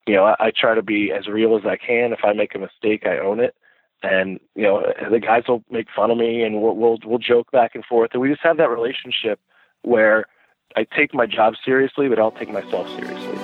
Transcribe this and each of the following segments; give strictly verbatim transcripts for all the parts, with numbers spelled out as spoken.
you know, I, I try to be as real as I can. If I make a mistake, I own it. And, you know, the guys will make fun of me and we'll, we'll, we'll joke back and forth. And we just have that relationship where I take my job seriously, but I don't take myself seriously.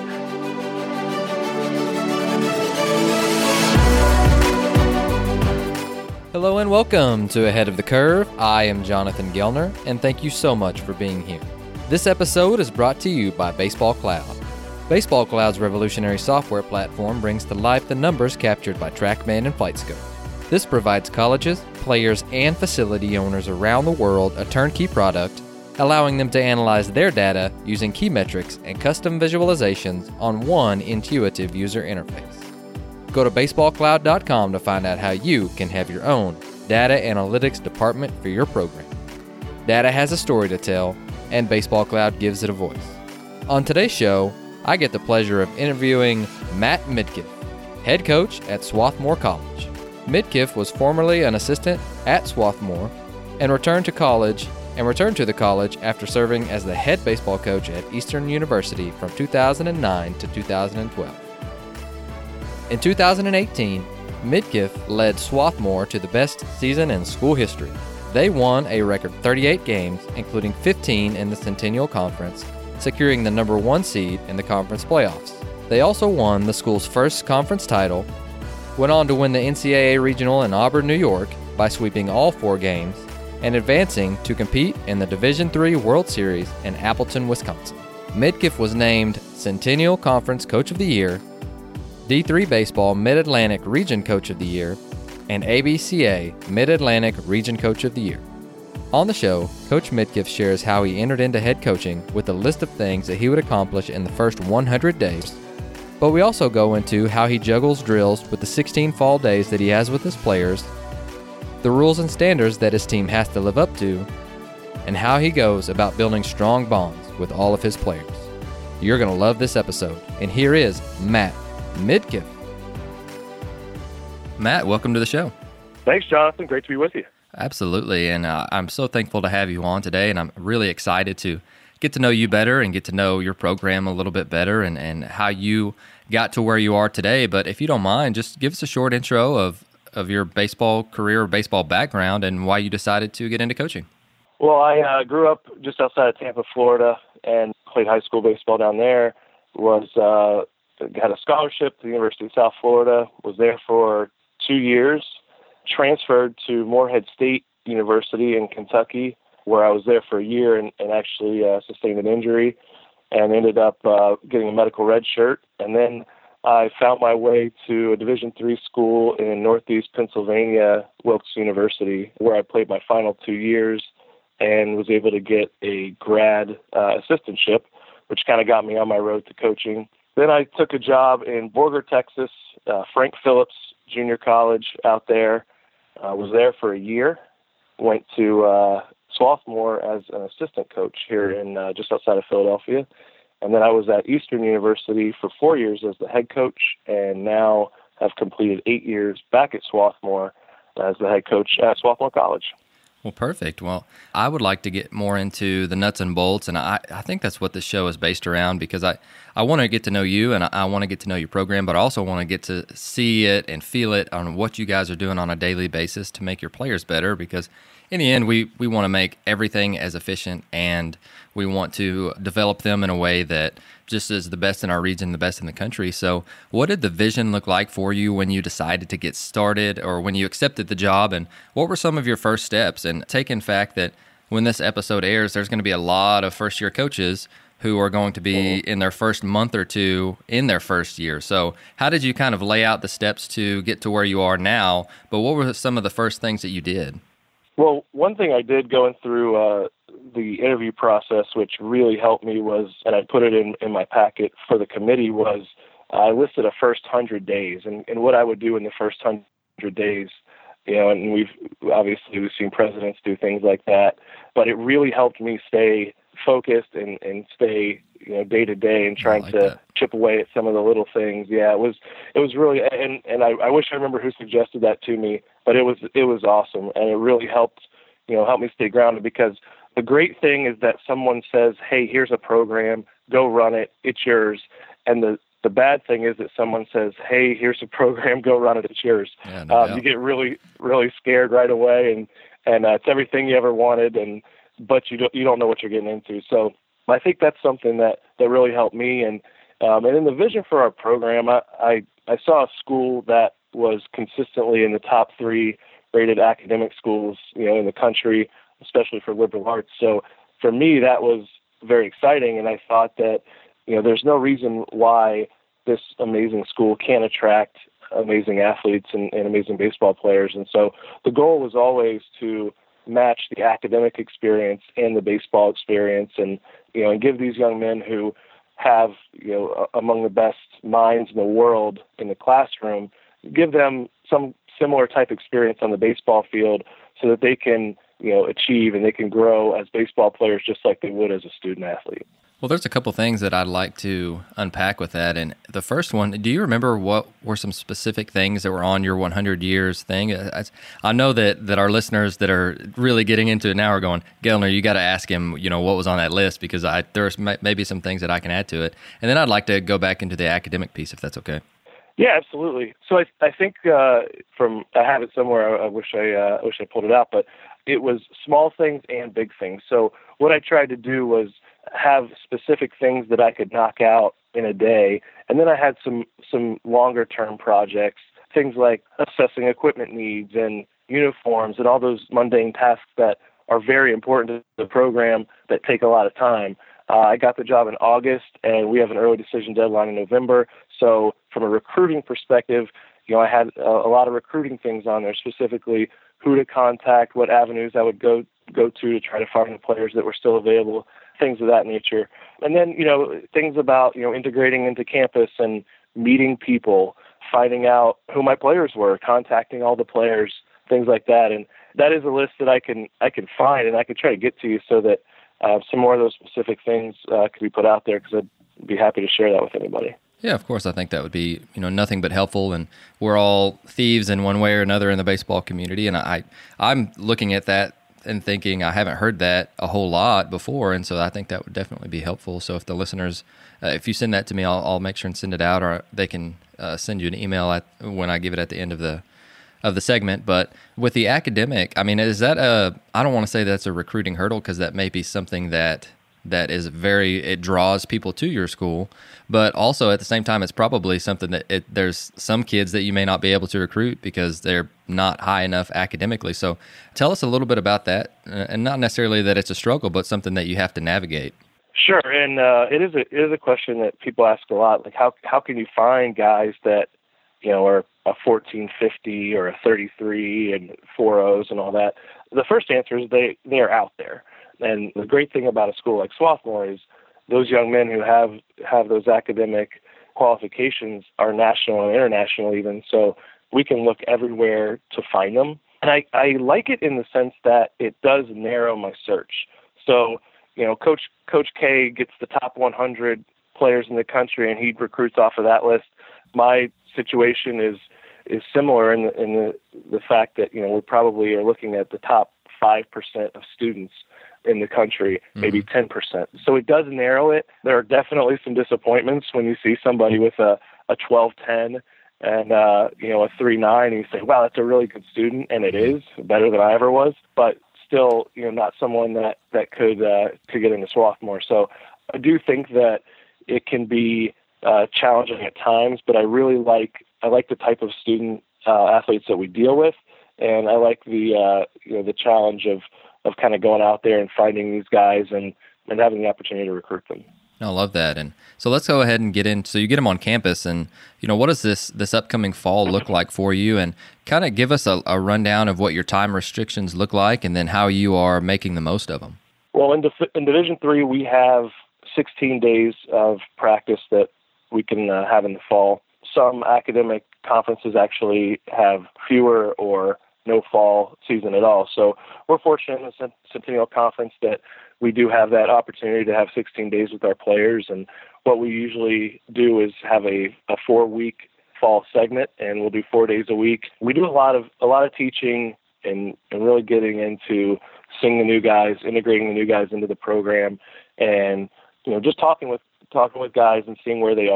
Hello and welcome to Ahead of the Curve. I am Jonathan Gelner, and thank you so much for being here. This episode is brought to you by Baseball Cloud. Baseball Cloud's revolutionary software platform brings to life the numbers captured by TrackMan and FlightScope. This provides colleges, players, and facility owners around the world a turnkey product, allowing them to analyze their data using key metrics and custom visualizations on one intuitive user interface. Go to baseball cloud dot com to find out how you can have your own data analytics department for your program. Data has a story to tell, and Baseball Cloud gives it a voice. On today's show, I get the pleasure of interviewing Matt Midkiff, head coach at Swarthmore College. Midkiff was formerly an assistant at Swarthmore and returned to college and returned to the college after serving as the head baseball coach at Eastern University from two thousand nine to two thousand twelve. In two thousand eighteen, Midkiff led Swarthmore to the best season in school history. They won a record thirty-eight games, including fifteen in the Centennial Conference, securing the number one seed in the conference playoffs. They also won the school's first conference title, went on to win the N C double A Regional in Auburn, New York, by sweeping all four games, and advancing to compete in the Division three World Series in Appleton, Wisconsin. Midkiff was named Centennial Conference Coach of the Year, D three Baseball Mid-Atlantic Region Coach of the Year, and A B C A Mid-Atlantic Region Coach of the Year. On the show, Coach Midkiff shares how he entered into head coaching with a list of things that he would accomplish in the first one hundred days. But we also go into how he juggles drills with the sixteen fall days that he has with his players, the rules and standards that his team has to live up to, and how he goes about building strong bonds with all of his players. You're going to love this episode, and here is Matt Midkiff. Matt, welcome to the show. Thanks, Jonathan. Great to be with you. Absolutely, and uh, I'm so thankful to have you on today, and I'm really excited to get to know you better and get to know your program a little bit better and, and how you got to where you are today. But if you don't mind, just give us a short intro of, of your baseball career or baseball background and why you decided to get into coaching. Well, I uh, grew up just outside of Tampa, Florida, and played high school baseball down there. Was uh, got a scholarship to the University of South Florida, was there for two years, transferred to Morehead State University in Kentucky, where I was there for a year and, and actually uh, sustained an injury and ended up uh, getting a medical red shirt. And then I found my way to a Division three school in Northeast Pennsylvania, Wilkes University, where I played my final two years and was able to get a grad uh, assistantship, which kind of got me on my road to coaching. Then I took a job in Borger, Texas, uh, Frank Phillips Junior College out there. I uh, was there for a year, went to uh, Swarthmore as an assistant coach here in uh, just outside of Philadelphia. And then I was at Eastern University for four years as the head coach, and now have completed eight years back at Swarthmore as the head coach at Swarthmore College. Well, perfect. Well, I would like to get more into the nuts and bolts, and I, I think that's what this show is based around, because I, I want to get to know you, and I, I want to get to know your program, but I also want to get to see it and feel it on what you guys are doing on a daily basis to make your players better, because in the end, we, we want to make everything as efficient, and we want to develop them in a way that just is the best in our region, the best in the country. So what did the vision look like for you when you decided to get started, or when you accepted the job, and what were some of your first steps? And take in fact that when this episode airs, there's going to be a lot of first-year coaches who are going to be in their first month or two in their first year. So how did you kind of lay out the steps to get to where you are now, but what were some of the first things that you did? Well, one thing I did going through uh, the interview process, which really helped me, was, and I put it in, in my packet for the committee, was uh, I listed a first hundred days and, and what I would do in the first hundred days. You know, and we've obviously we've seen presidents do things like that, but it really helped me stay focused and, and stay, you know, day to day and trying like to that. chip away at some of the little things. Yeah, it was it was really, and and I, I wish I remember who suggested that to me, but it was it was awesome, and it really helped, you know, help me stay grounded, because the great thing is that someone says, hey, here's a program, go run it, it's yours, and the The bad thing is that someone says, hey, here's a program, go run it, it's yours. Yeah, no um, doubt. you get really, really scared right away, and, and uh, it's everything you ever wanted, and but you don't, you don't know what you're getting into. So I think that's something that, that really helped me. And um, and in the vision for our program, I, I, I saw a school that was consistently in the top three rated academic schools, you know, in the country, especially for liberal arts. So for me, that was very exciting, and I thought that, you know, there's no reason why this amazing school can't attract amazing athletes and, and amazing baseball players. And so the goal was always to match the academic experience and the baseball experience, and, you know, and give these young men who have, you know, among the best minds in the world in the classroom, give them some similar type experience on the baseball field so that they can, you know, achieve and they can grow as baseball players just like they would as a student athlete. Well, there's a couple things that I'd like to unpack with that. And the first one, do you remember what were some specific things that were on your one hundred years thing? I, I know that, that our listeners that are really getting into it now are going, Gelner, you got to ask him, you know, what was on that list, because I there's maybe some things that I can add to it. And then I'd like to go back into the academic piece, if that's okay. Yeah, absolutely. So I, I think uh, from I have it somewhere. I, I wish I uh, wish I pulled it out, but it was small things and big things. So what I tried to do was have specific things that I could knock out in a day, and then I had some some longer term projects, things like assessing equipment needs and uniforms and all those mundane tasks that are very important to the program that take a lot of time. Uh, I got the job in August, and we have an early decision deadline in November. So from a recruiting perspective, you know, I had a, a lot of recruiting things on there, specifically who to contact, what avenues I would go go to to try to find the players that were still available, things of that nature. And then, you know, things about, you know, integrating into campus and meeting people, finding out who my players were, contacting all the players, things like that. And that is a list that I can I can find, and I can try to get to you so that uh, some more of those specific things uh, could be put out there, because I'd be happy to share that with anybody. Yeah, of course. I think that would be, you know, nothing but helpful, and we're all thieves in one way or another in the baseball community. And I, I'm looking at that and thinking I haven't heard that a whole lot before, and so I think that would definitely be helpful. So if the listeners, uh, if you send that to me, I'll, I'll make sure and send it out, or they can uh, send you an email at, when I give it at the end of the of the segment. But with the academic, I mean, is that a? I don't want to say that's a recruiting hurdle, because that may be something that. that is very, it draws people to your school, but also at the same time, it's probably something that it, there's some kids that you may not be able to recruit because they're not high enough academically. So tell us a little bit about that, and not necessarily that it's a struggle, but something that you have to navigate. Sure, and uh, it is a it is a question that people ask a lot. Like, how how can you find guys that, you know, are a fourteen fifty or a thirty-three and four O's and all that? The first answer is they they are out there. And the great thing about a school like Swarthmore is those young men who have, have those academic qualifications are national and international even. So we can look everywhere to find them. And I, I like it in the sense that it does narrow my search. So, you know, Coach Coach K gets the top one hundred players in the country, and he recruits off of that list. My situation is is similar in the, in the, the fact that, you know, we probably are looking at the top five percent of students in the country, maybe mm-hmm. ten percent. So it does narrow it. There are definitely some disappointments when you see somebody with a, a twelve ten and, uh, you know, a three nine, and you say, wow, that's a really good student, and it is better than I ever was, but still, you know, not someone that, that could, uh, could get into Swarthmore. So I do think that it can be uh, challenging at times, but I really like, I like the type of student uh, athletes that we deal with, and I like the, uh, you know, the challenge of, of kind of going out there and finding these guys and, and having the opportunity to recruit them. I love that. And so let's go ahead and get in. So you get them on campus, and, you know, what does this, this upcoming fall look like for you? And kind of give us a, a rundown of what your time restrictions look like, and then how you are making the most of them. Well, in, Dif- in Division three, we have sixteen days of practice that we can uh, have in the fall. Some academic conferences actually have fewer or no fall season at all. So we're fortunate in the Centennial Conference that we do have that opportunity to have sixteen days with our players. And what we usually do is have a, a four-week fall segment, and we'll do four days a week. We do a lot of a lot of teaching and, and really getting into seeing the new guys, integrating the new guys into the program, and, you know, just talking with talking with guys and seeing where they are.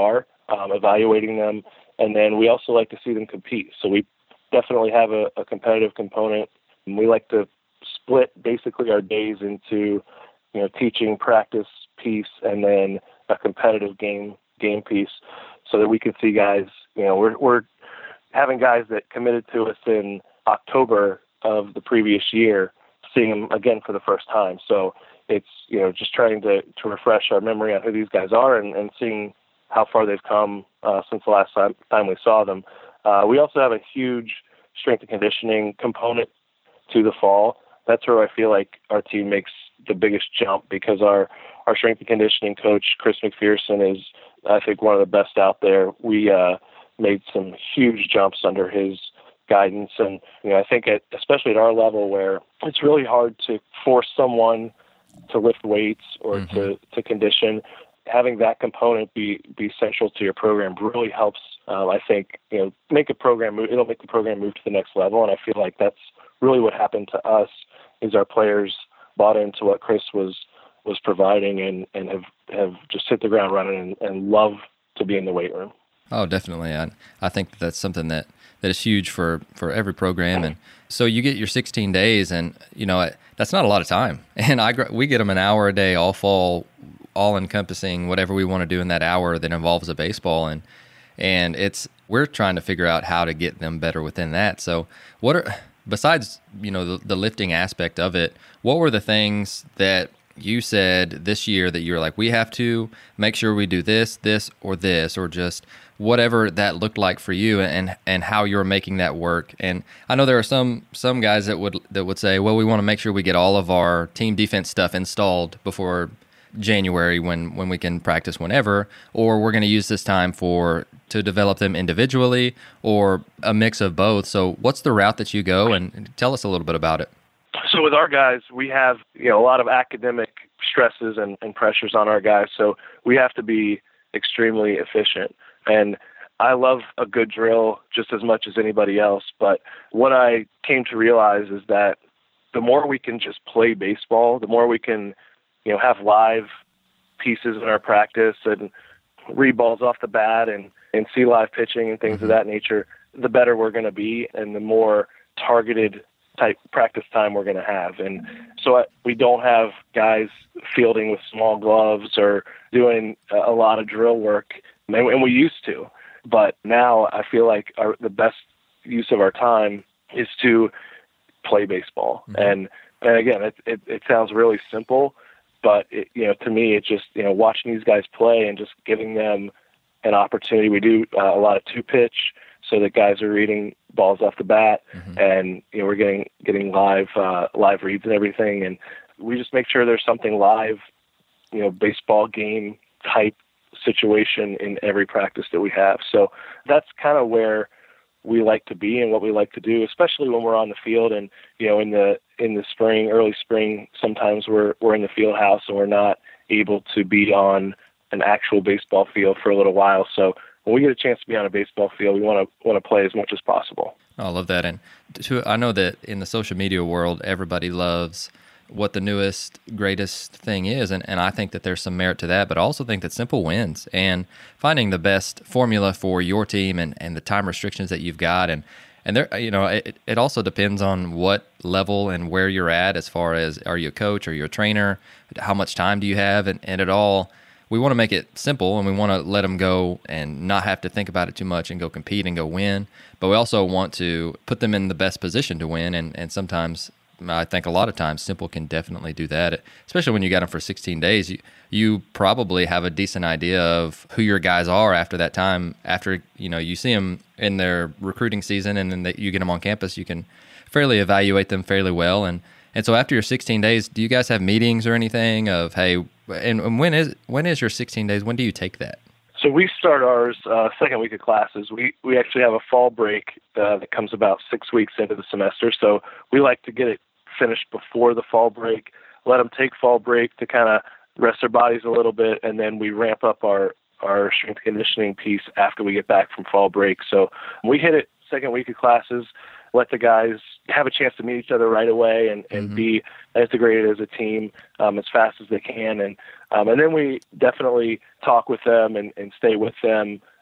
um, evaluating them. And then we also like to see them compete. So we definitely have a, a competitive component. And we like to split basically our days into, you know, teaching, practice piece, and then a competitive game game piece, so that we can see guys. You know, we're we're having guys that committed to us in October of the previous year, seeing them again for the first time. So it's, you know, just trying to, to refresh our memory on who these guys are, and, and seeing how far they've come uh, since the last time, time we saw them. Uh, we also have a huge strength and conditioning component to the fall. That's where I feel like our team makes the biggest jump, because our, our strength and conditioning coach, Chris McPherson, is, I think, one of the best out there. We uh, made some huge jumps under his guidance. And, you know, I think at, especially at our level, where it's really hard to force someone to lift weights or mm-hmm. to, to condition, having that component be, be central to your program really helps, um, I think, you know, make a program move. It'll make the program move to the next level. And I feel like that's really what happened to us, is our players bought into what Chris was, was providing, and, and have, have just hit the ground running and, and love to be in the weight room. Oh, definitely. I, I think that that's something that, that is huge for, for every program. And so you get your sixteen days, and, you know, that's not a lot of time. And I we get them an hour a day, all fall, all encompassing whatever we want to do in that hour that involves a baseball. And, and it's, we're trying to figure out how to get them better within that. So what are, besides, you know, the, the lifting aspect of it, what were the things that you said this year that you're like, we have to make sure we do this, this, or this, or just whatever that looked like for you, and and how you're making that work? And I know there are some some guys that would that would say, well, we want to make sure we get all of our team defense stuff installed before January, when when we can practice whenever, or we're going to use this time for to develop them individually, or a mix of both. So what's the route that you go, and tell us a little bit about it? So with our guys, we have, you know, a lot of academic stresses and, and pressures on our guys. So we have to be extremely efficient. And I love a good drill just as much as anybody else. But what I came to realize is that the more we can just play baseball, the more we can, you know, have live pieces in our practice and read balls off the bat and, and see live pitching and things mm-hmm. of that nature, the better we're going to be, and the more targeted type practice time we're going to have. And so I, we don't have guys fielding with small gloves or doing a lot of drill work, and, and we used to. But now I feel like our, the best use of our time is to play baseball. Mm-hmm. And and again, it, it it sounds really simple, but it, you know, to me, it's just, you know, watching these guys play and just giving them an opportunity. We do uh, a lot of two pitch, so that guys are reading balls off the bat, mm-hmm. and, you know, we're getting getting live uh, live reads and everything, and we just make sure there's something live, you know, baseball game type situation in every practice that we have. So that's kind of where we like to be and what we like to do, especially when we're on the field. And, you know, in the in the spring, early spring, sometimes we're we're in the field house and we're not able to be on an actual baseball field for a little while. So when we get a chance to be on a baseball field, we want to want to play as much as possible. Oh, I love that. And to, I know that in the social media world, everybody loves what the newest, greatest thing is, and, and I think that there's some merit to that, but I also think that simple wins, and finding the best formula for your team and, and the time restrictions that you've got. And, and there, you know, it, it also depends on what level and where you're at, as far as, are you a coach, are you a trainer, how much time do you have, and, and it all... We want to make it simple, and we want to let them go and not have to think about it too much and go compete and go win. But we also want to put them in the best position to win. And, and sometimes, I think a lot of times, simple can definitely do that, especially when you got them for sixteen days. You, you probably have a decent idea of who your guys are after that time. After, you know, you see them in their recruiting season, and then they, you get them on campus, you can fairly evaluate them fairly well. And And so after your sixteen days, do you guys have meetings or anything of, hey, and, and when is when is your sixteen days? When do you take that? So we start ours uh, second week of classes. We we actually have a fall break uh, that comes about six weeks into the semester. So we like to get it finished before the fall break, let them take fall break to kind of rest their bodies a little bit, and then we ramp up our, our strength conditioning piece after we get back from fall break. So we hit it second week of classes, let the guys have a chance to meet each other right away and, and mm-hmm. be integrated as a team um, as fast as they can. And um, and then we definitely talk with them and, and stay with them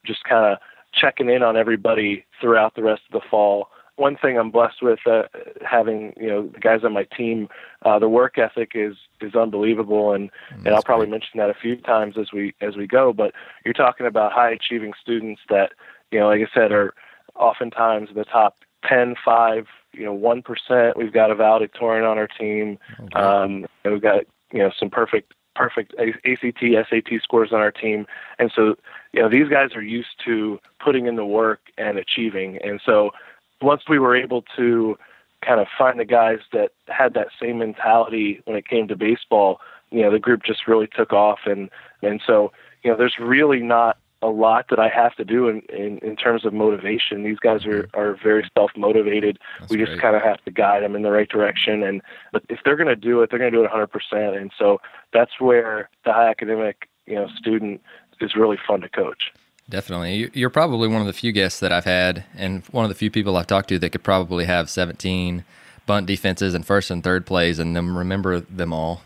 just kind of checking in on everybody throughout the rest of the fall. One thing I'm blessed with, uh, having, you know, the guys on my team, uh, the work ethic is, is unbelievable. And, That's and I'll probably great. mention that a few times as we, as we go, but you're talking about high achieving students that, you know, like I said, are oftentimes the top ten, five, you know, one percent. We've got a valedictorian on our team. Okay. Um, and we've got, you know, some perfect, perfect A C T, S A T scores on our team. And so, you know, these guys are used to putting in the work and achieving. And so once we were able to kind of find the guys that had that same mentality when it came to baseball, you know, the group just really took off. And, and so, you know, there's really not a lot that I have to do in, in, in terms of motivation. These guys are, are very self-motivated. That's we just great. kind of have to guide them in the right direction. And, but if they're going to do it, they're going to do it one hundred percent. And so that's where the high academic, you know, student is really fun to coach. Definitely. You- You're probably one of the few guests that I've had, and one of the few people I've talked to that could probably have seventeen bunt defenses and first and third plays and then remember them all.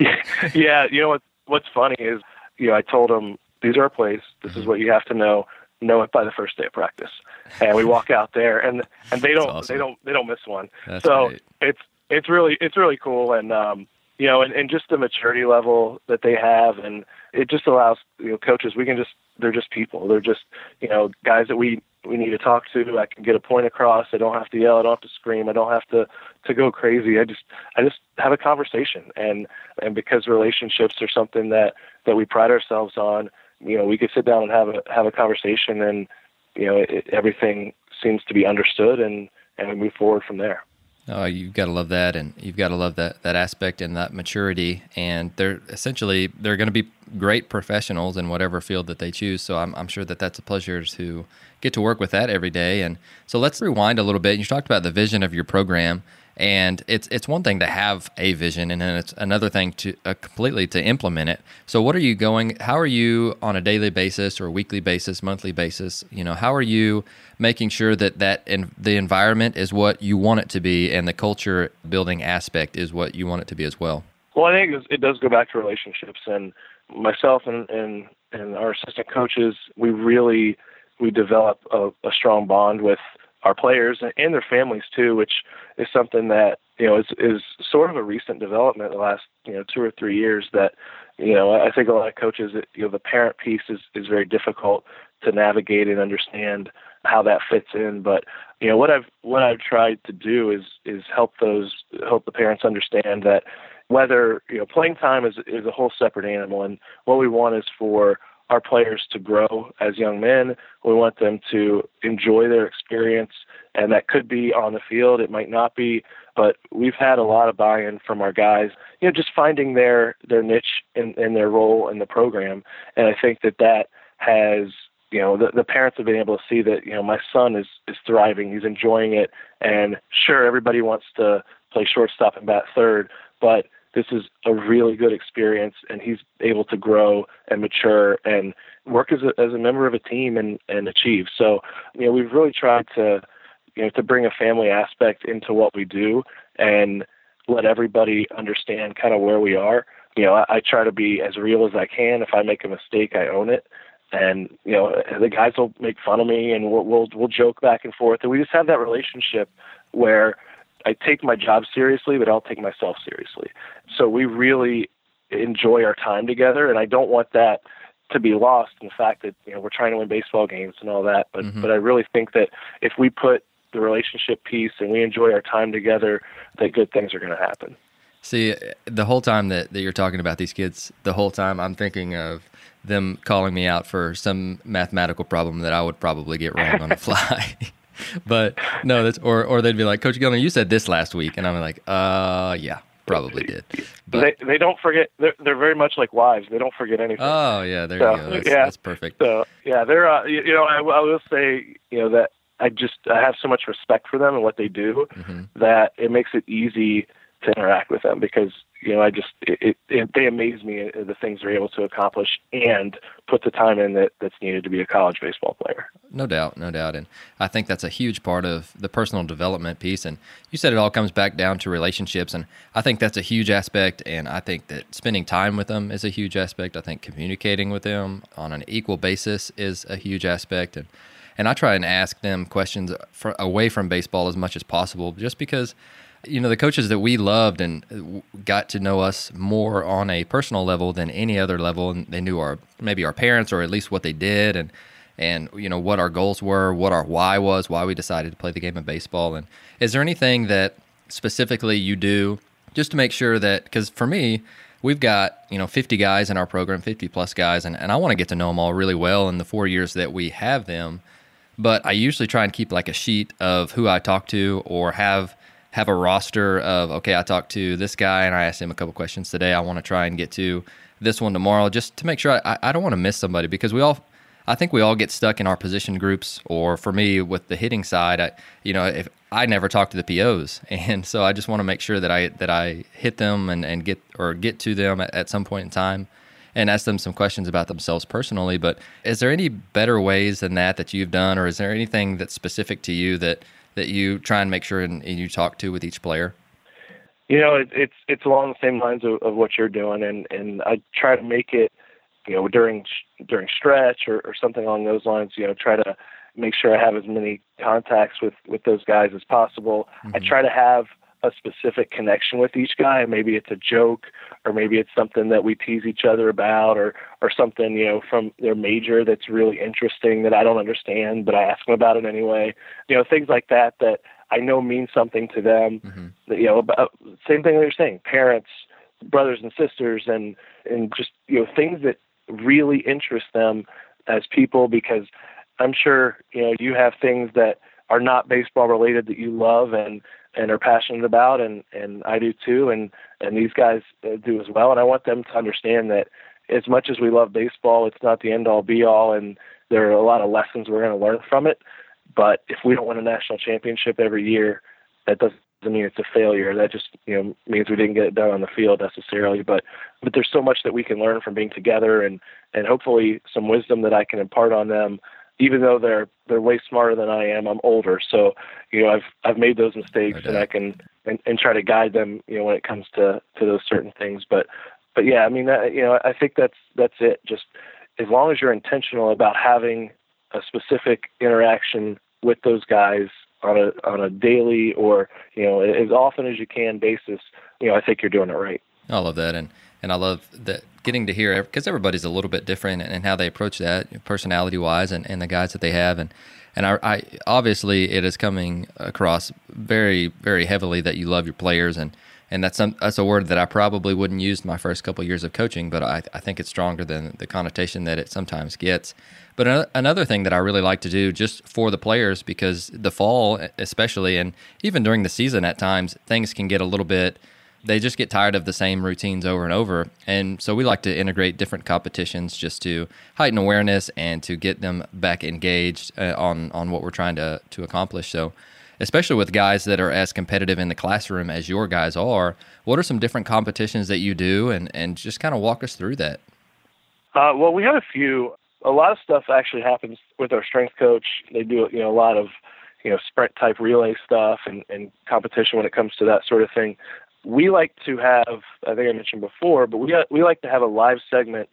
Yeah, you know what? What's funny is, you know, I told them, these are our plays. This is what you have to know. Know it by the first day of practice. And we walk out there, and and they don't awesome. they don't they don't miss one. That's so great. it's it's really it's really cool, and um, you know, and, and just the maturity level that they have, and it just allows, you know, coaches, we can just, they're just people. They're just, you know, guys that we, we need to talk to. I can get a point across. I don't have to yell. I don't have to scream. I don't have to, to go crazy. I just, I just have a conversation. And, and because relationships are something that, that we pride ourselves on, you know, we could sit down and have a, have a conversation, and, you know, it, everything seems to be understood, and, and we move forward from there. Oh, you've got to love that, and you've got to love that that aspect and that maturity. And they're essentially they're going to be great professionals in whatever field that they choose. So I'm I'm sure that that's a pleasure to get to work with that every day. And so let's rewind a little bit. You talked about the vision of your program, and it's it's one thing to have a vision, and then it's another thing to uh, completely to implement it. So what are you going? How are you on a daily basis or weekly basis, monthly basis? You know, how are you making sure that that in, the environment is what you want it to be, and the culture building aspect is what you want it to be as well? Well, I think it does go back to relationships, and myself and, and, and our assistant coaches, we really, we develop a, a strong bond with our players and their families too, which is something that, you know, is, is sort of a recent development in the last, you know, two or three years that, you know, I think a lot of coaches, you know, the parent piece is, is very difficult to navigate and understand how that fits in. But, you know, what I've, what I've tried to do is, is help those, help the parents understand that whether, you know, playing time is, is a whole separate animal. And what we want is for our players to grow as young men. We want them to enjoy their experience, and that could be on the field. It might not be, but we've had a lot of buy-in from our guys, you know, just finding their, their niche in, in their role in the program. And I think that that has, you know, the, the parents have been able to see that, you know, my son is, is thriving. He's enjoying it. And sure, everybody wants to play shortstop and bat third, but this is a really good experience, and he's able to grow and mature and work as a, as a member of a team and, and achieve. So, you know, we've really tried to, you know, to bring a family aspect into what we do and let everybody understand kind of where we are. You know, I, I try to be as real as I can. If I make a mistake, I own it. And, you know, the guys will make fun of me, and we'll, we'll, we'll joke back and forth. And we just have that relationship where I take my job seriously, but I'll take myself seriously. So we really enjoy our time together, and I don't want that to be lost in the fact that, you know, we're trying to win baseball games and all that. But, Mm-hmm. but I really think that if we put the relationship piece and we enjoy our time together, that good things are going to happen. See, the whole time that, that you're talking about these kids, the whole time I'm thinking of them calling me out for some mathematical problem that I would probably get wrong on the fly. But no, that's or or they'd be like, Coach Gilner, you said this last week, and I'm like, uh, yeah, probably did. But they they don't forget. They're, they're very much like wives. They don't forget anything. oh yeah, there So, you go. That's, yeah. that's perfect. So yeah, they're uh, you, you know I, I will say, you know, that I just I have so much respect for them and what they do Mm-hmm. that it makes it easy to interact with them because, you know, I just, it, it, it, they amaze me at the things they're able to accomplish and put the time in that, that's needed to be a college baseball player. No doubt, no doubt. And I think that's a huge part of the personal development piece. And you said it all comes back down to relationships. And I think that's a huge aspect. And I think that spending time with them is a huge aspect. I think communicating with them on an equal basis is a huge aspect. And And I try and ask them questions for, away from baseball as much as possible, just because, you know, the coaches that we loved and got to know us more on a personal level than any other level, and they knew our maybe our parents or at least what they did, and and you know what our goals were, what our why was, why we decided to play the game of baseball. And is there anything that specifically you do just to make sure that, because for me, we've got, you know, fifty guys in our program, fifty plus guys, and, and I want to get to know them all really well in the four years that we have them. But I usually try and keep like a sheet of who I talk to, or have have a roster of, okay, I talked to this guy and I asked him a couple questions today. I want to try and get to this one tomorrow, just to make sure I, I don't want to miss somebody, because we all, I think we all get stuck in our position groups. Or for me with the hitting side, I, you know, if I never talk to the P Os, and so I just want to make sure that I that I hit them and, and get or get to them at, at some point in time, and ask them some questions about themselves personally. But is there any better ways than that that you've done, or is there anything that's specific to you that, that you try and make sure and, and you talk to with each player? You know, it, it's it's along the same lines of, of what you're doing, and, and I try to make it, you know, during during stretch or, or something along those lines. You know, try to make sure I have as many contacts with, with those guys as possible. Mm-hmm. I try to have a specific connection with each guy. Maybe it's a joke, or maybe it's something that we tease each other about, or or something, you know, from their major that's really interesting that I don't understand, but I ask them about it anyway. You know, things like that that I know mean something to them. Mm-hmm. That, you know, about, same thing that you're saying, parents, brothers and sisters, and and just, you know, things that really interest them as people, because I'm sure, you know, you have things that are not baseball related that you love and and are passionate about, and, and I do too, and, and these guys do as well. And I want them to understand that as much as we love baseball, it's not the end-all, be-all, and there are a lot of lessons we're going to learn from it. But if we don't win a national championship every year, that doesn't mean it's a failure. That just, you know, means we didn't get it done on the field necessarily. But but there's so much that we can learn from being together, and, and hopefully some wisdom that I can impart on them. Even though they're they're way smarter than I am, I'm older, so you know I've I've made those mistakes, and I can and, and try to guide them, you know, when it comes to, to those certain things. But but yeah, I mean, that, you know, I think that's that's it. Just as long as you're intentional about having a specific interaction with those guys on a on a daily, or you know, as often as you can basis, you know, I think you're doing it right. I love that, and and I love that getting to hear, because everybody's a little bit different in how they approach that, personality-wise, and, and the guys that they have, and and I, I obviously it is coming across very very heavily that you love your players, and and that's some, that's a word that I probably wouldn't use my first couple of years of coaching, but I I think it's stronger than the connotation that it sometimes gets. But another thing that I really like to do just for the players, because the fall especially, and even during the season at times, things can get a little bit, they just get tired of the same routines over and over. And so we like to integrate different competitions just to heighten awareness and to get them back engaged uh, on, on what we're trying to, to accomplish. So especially with guys that are as competitive in the classroom as your guys are, what are some different competitions that you do, and, and just kind of walk us through that? Uh, well, we have a few. A lot of stuff actually happens with our strength coach. They do, you know, a lot of, you know, sprint type relay stuff and, and competition when it comes to that sort of thing. We like to have, I think I mentioned before, but we we like to have a live segment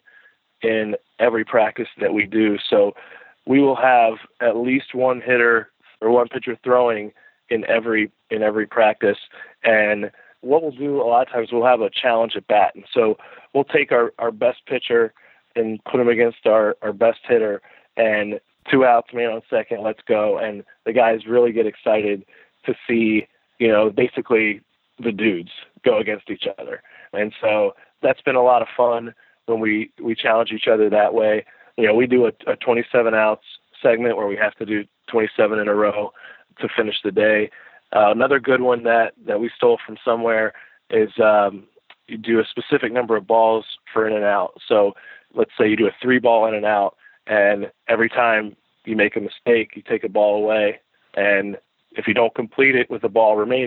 in every practice that we do. So we will have at least one hitter or one pitcher throwing in every in every practice. And what we'll do a lot of times, we'll have a challenge at bat. And so we'll take our, our best pitcher and put him against our, our best hitter, and two outs, man on second, let's go. And the guys really get excited to see, you know, basically the dudes go against each other. And so that's been a lot of fun when we, we challenge each other that way. You know, we do a, a twenty-seven outs segment where we have to do twenty-seven in a row to finish the day. Uh, another good one that, that we stole from somewhere is um, you do a specific number of balls for in and out. So let's say you do a three ball in and out, and every time you make a mistake, you take a ball away. And if you don't complete it with the ball remaining,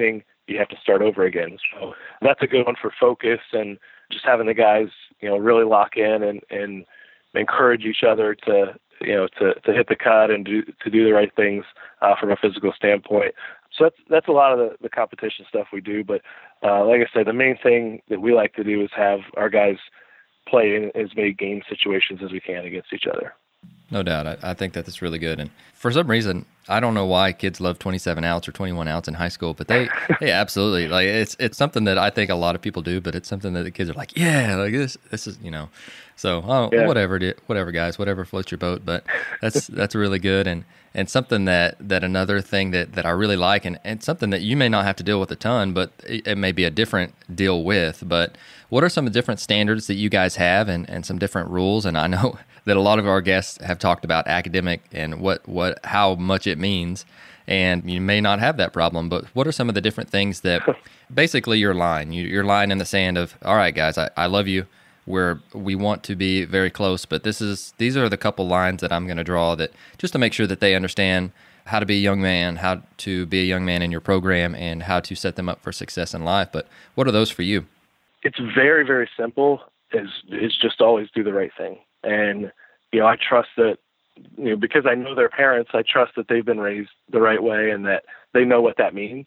you have to start over again. So that's a good one for focus and just having the guys, you know, really lock in and, and encourage each other to, you know, to, to hit the cut and do, to do the right things uh, from a physical standpoint. So that's, that's a lot of the, the competition stuff we do. But uh, like I said, the main thing that we like to do is have our guys play in as many game situations as we can against each other. No doubt. I, I think that that's really good. And for some reason, I don't know why kids love twenty-seven outs or twenty-one outs in high school, but they, they absolutely, like, it's it's something that I think a lot of people do, but it's something that the kids are like, yeah, like this, this is, you know, so oh, yeah. whatever, it is, whatever, guys, whatever floats your boat. But that's that's really good. And, and something that, that another thing that, that I really like, and, and something that you may not have to deal with a ton, but it, it may be a different deal with, but what are some of the different standards that you guys have and, and some different rules? And I know that a lot of our guests have talked about academic and what, what how much it means, and you may not have that problem, but what are some of the different things that basically your line, you, your line in the sand of, all right, guys, I, I love you. We're, we want to be very close, but this is these are the couple lines that I'm going to draw that just to make sure that they understand how to be a young man, how to be a young man in your program, and how to set them up for success in life. But what are those for you? It's very, very simple. Is is just always do the right thing. And, you know, I trust that, you know, because I know their parents, I trust that they've been raised the right way and that they know what that means.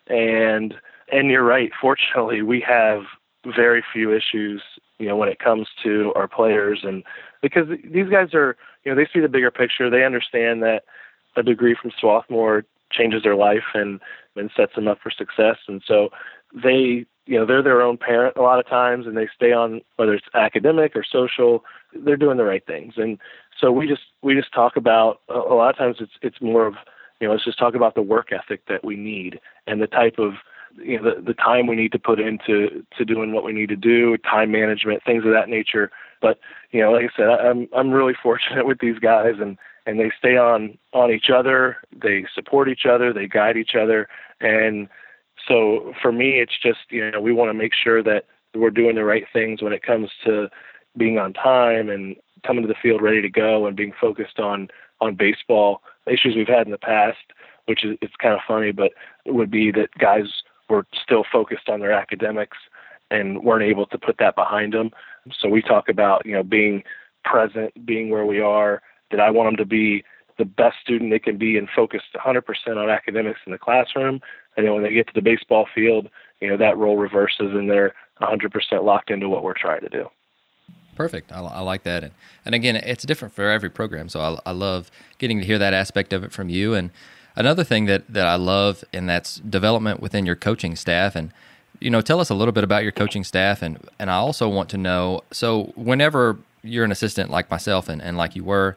And, and you're right. Fortunately, we have very few issues, you know, when it comes to our players. And because these guys are, you know, they see the bigger picture. They understand that a degree from Swarthmore changes their life and, and sets them up for success. And so they, you know, they're their own parent a lot of times, and they stay on, whether it's academic or social, they're doing the right things. And so we just, we just talk about, a lot of times it's, it's more of, you know, let's just talk about the work ethic that we need and the type of, you know, the, the time we need to put into, to doing what we need to do, time management, things of that nature. But, you know, like I said, I'm, I'm really fortunate with these guys, and, and they stay on, on each other. They support each other. They guide each other. And so for me, it's just, you know, we want to make sure that we're doing the right things when it comes to being on time and coming to the field ready to go and being focused on, on baseball. The issues we've had in the past, which is, it's kind of funny, but it would be that guys were still focused on their academics and weren't able to put that behind them. So we talk about, you know, being present, being where we are, that I want them to be the best student they can be and focused one hundred percent on academics in the classroom. And then when they get to the baseball field, you know, that role reverses and they're one hundred percent locked into what we're trying to do. Perfect. I, I like that. And, and again, it's different for every program. So I, I love getting to hear that aspect of it from you. And another thing that, that I love, and that's development within your coaching staff. And, you know, tell us a little bit about your coaching staff. And, and I also want to know, so whenever you're an assistant like myself and, and like you were,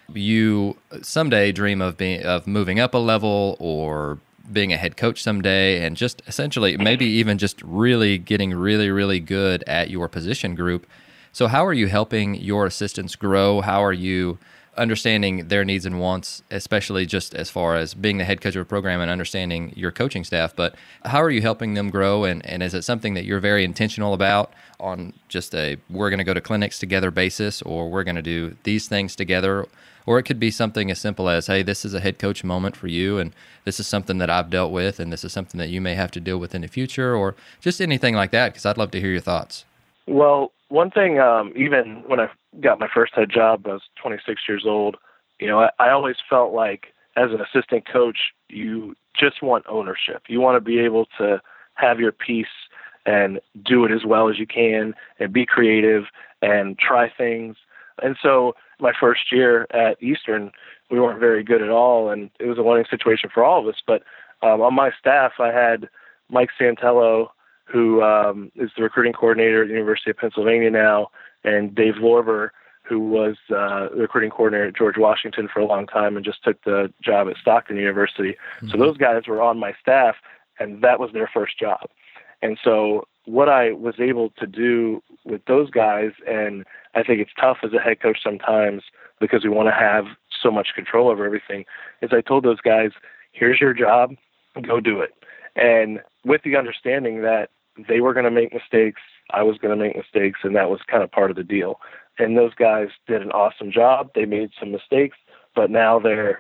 you someday dream of being, of moving up a level or being a head coach someday, and just essentially maybe even just really getting really, really good at your position group. So how are you helping your assistants grow? How are you understanding their needs and wants, especially just as far as being the head coach of a program and understanding your coaching staff? But how are you helping them grow? And, and is it something that you're very intentional about on just a, we're going to go to clinics together basis, or we're going to do these things together? Or it could be something as simple as, hey, this is a head coach moment for you, and this is something that I've dealt with, and this is something that you may have to deal with in the future, or just anything like that, because I'd love to hear your thoughts. Well, one thing, um, even when I got my first head job, I was twenty-six years old, you know, I, I always felt like as an assistant coach, you just want ownership. You want to be able to have your piece and do it as well as you can and be creative and try things. And so my first year at Eastern, we weren't very good at all, and it was a learning situation for all of us. But um, on my staff, I had Mike Santello, who um, is the recruiting coordinator at the University of Pennsylvania now, and Dave Lorber, who was uh, the recruiting coordinator at George Washington for a long time and just took the job at Stockton University. Mm-hmm. So those guys were on my staff, and that was their first job. And so what I was able to do with those guys, and I think it's tough as a head coach sometimes because we want to have so much control over everything, is I told those guys, here's your job, go do it. And with the understanding that they were going to make mistakes, I was going to make mistakes, and that was kind of part of the deal. And those guys did an awesome job. They made some mistakes, but now they're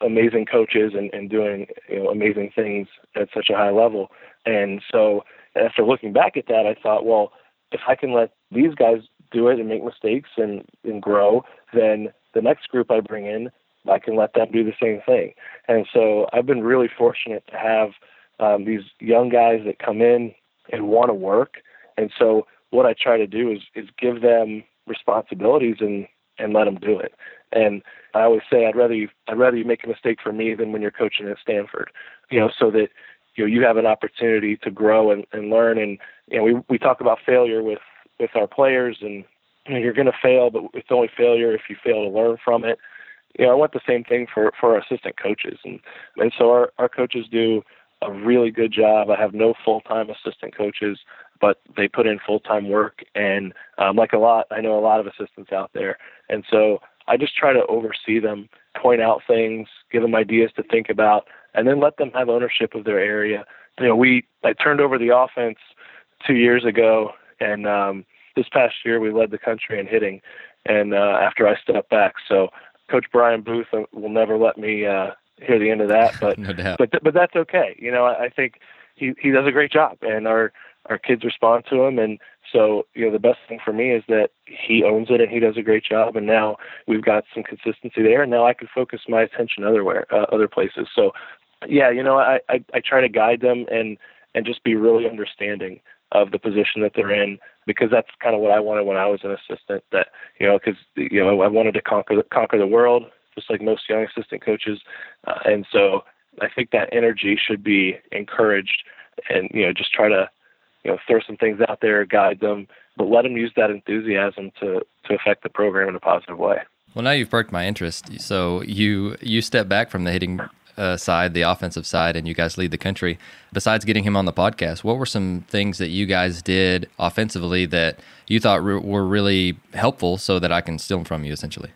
amazing coaches and, and doing, you know, amazing things at such a high level. And so after looking back at that, I thought, well, if I can let these guys do it and make mistakes and, and grow, then the next group I bring in, I can let them do the same thing. And so I've been really fortunate to have um, these young guys that come in and want to work. And so what I try to do is, is give them responsibilities and, and let them do it. And I always say, I'd rather you, I'd rather you make a mistake for me than when you're coaching at Stanford, you know, so that, you know, you have an opportunity to grow and, and learn. And, you know, we, we talk about failure with, with our players, and you know, you're going to fail, but it's only failure if you fail to learn from it. You know, I want the same thing for, for our assistant coaches. And, and so our, our coaches do a really good job. I have no full-time assistant coaches, but they put in full-time work. And um, like a lot, I know a lot of assistants out there. And so I just try to oversee them, point out things, give them ideas to think about, and then let them have ownership of their area. You know, we I turned over the offense two years ago, and um, this past year we led the country in hitting. And uh, after I stepped back, so Coach Brian Booth will never let me uh, hear the end of that, but no doubt. but but that's okay. You know, I, I think he he does a great job, and our our kids respond to him, and so you know the best thing for me is that he owns it and he does a great job, and now we've got some consistency there, and now I can focus my attention otherwhere, uh, other places. So yeah, you know, I, I I try to guide them and and just be really understanding of the position that they're in, because that's kind of what I wanted when I was an assistant. That you know, because you know I wanted to conquer the, conquer the world, just like most young assistant coaches, uh, and so I think that energy should be encouraged, and you know, just try to you know throw some things out there, guide them, but let them use that enthusiasm to to affect the program in a positive way. Well, now you've perked my interest. So you you step back from the hitting Uh, side, the offensive side, and you guys lead the country. Besides getting him on the podcast, what were some things that you guys did offensively that you thought re- were really helpful so that I can steal them from you, essentially?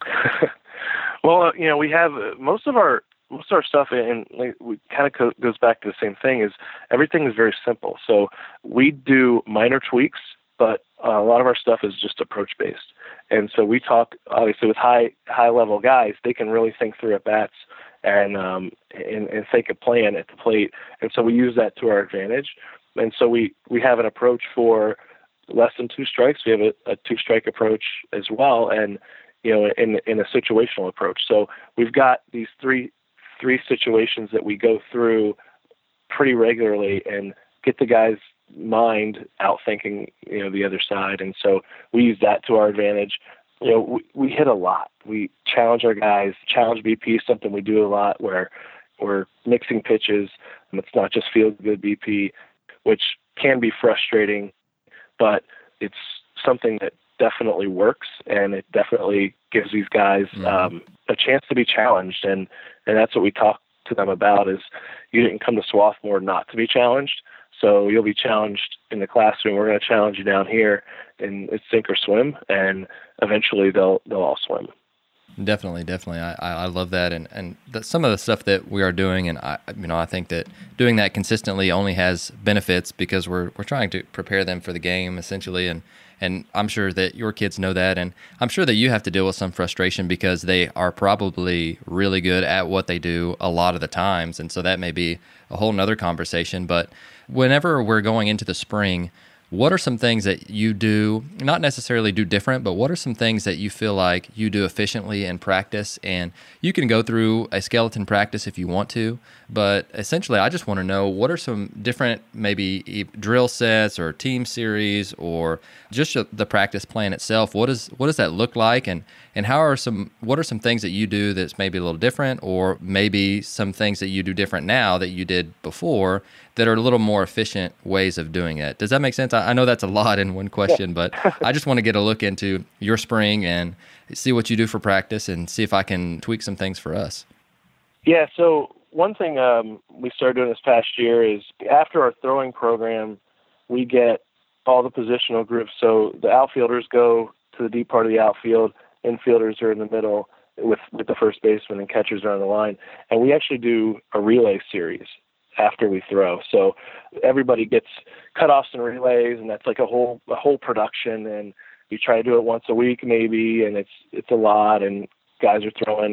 Well, uh, you know, we have uh, most of our most of our stuff, and like, we kind of co- goes back to the same thing. Is everything is very simple. So we do minor tweaks, but uh, a lot of our stuff is just approach based. And so we talk obviously with high high level guys. They can really think through at bats and um and, and think a plan at the plate. And so we use that to our advantage. And so we, we have an approach for less than two strikes. We have a, a two strike approach as well. And, you know, in, in a situational approach. So we've got these three, three situations that we go through pretty regularly and get the guy's mind out thinking, you know, the other side. And so we use that to our advantage. You know, we, we hit a lot. We challenge our guys. Challenge B P is something we do a lot, where we're mixing pitches, and it's not just feel good B P, which can be frustrating, but it's something that definitely works, and it definitely gives these guys mm-hmm. um, a chance to be challenged. And, and that's what we talk to them about, is you didn't come to Swarthmore not to be challenged. So you'll be challenged in the classroom. We're going to challenge you down here, and it's sink or swim, and eventually they'll they'll all swim. Definitely, definitely. I, I love that, and and the, some of the stuff that we are doing, and I you know I think that doing that consistently only has benefits, because we're we're trying to prepare them for the game essentially, and and I'm sure that your kids know that, and I'm sure that you have to deal with some frustration because they are probably really good at what they do a lot of the times, and so that may be a whole nother conversation. But whenever we're going into the spring, what are some things that you do, not necessarily do different, but what are some things that you feel like you do efficiently in practice? And you can go through a skeleton practice if you want to, but essentially I just want to know, what are some different maybe drill sets or team series or just the practice plan itself? What is what does that look like? And and how are some what are some things that you do that's maybe a little different, or maybe some things that you do different now that you did before that are a little more efficient ways of doing it? Does that make sense? I know that's a lot in one question, but I just want to get a look into your spring and see what you do for practice and see if I can tweak some things for us. Yeah, so one thing um, we started doing this past year is after our throwing program, we get all the positional groups. So the outfielders go to the deep part of the outfield, infielders are in the middle with, with the first baseman, and catchers are on the line. And we actually do a relay series after we throw. So everybody gets cutoffs and relays, and that's like a whole a whole production. And we try to do it once a week maybe, and it's it's a lot, and guys are throwing